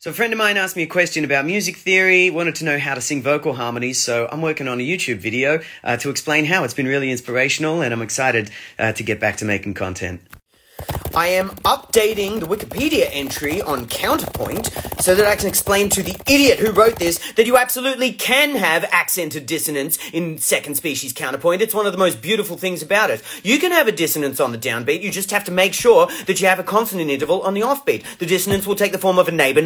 So a friend of mine asked me a question about music theory, wanted to know how to sing vocal harmonies, so I'm working on a YouTube video to explain how. It's been really inspirational, and I'm excited to get back to making content. I am updating the Wikipedia entry on Counterpoint so that I can explain to the idiot who wrote this that you absolutely can have accented dissonance in second species counterpoint. It's one of the most beautiful things about it. You can have a dissonance on the downbeat, you just have to make sure that you have a consonant interval on the offbeat. The dissonance will take the form of a neighbor,